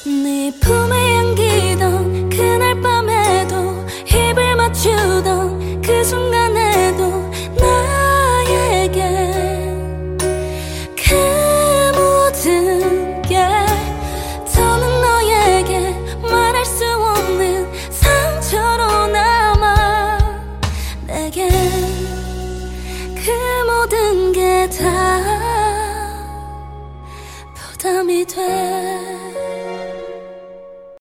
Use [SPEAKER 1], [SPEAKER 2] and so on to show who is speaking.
[SPEAKER 1] 네 품에 안기던 그날 밤에도 입을 맞추던 그 순간에도 나에게 그 모든 게 더는 너에게 말할 수 없는 상처로 남아. 내겐 그 모든 게 다 부담이 돼.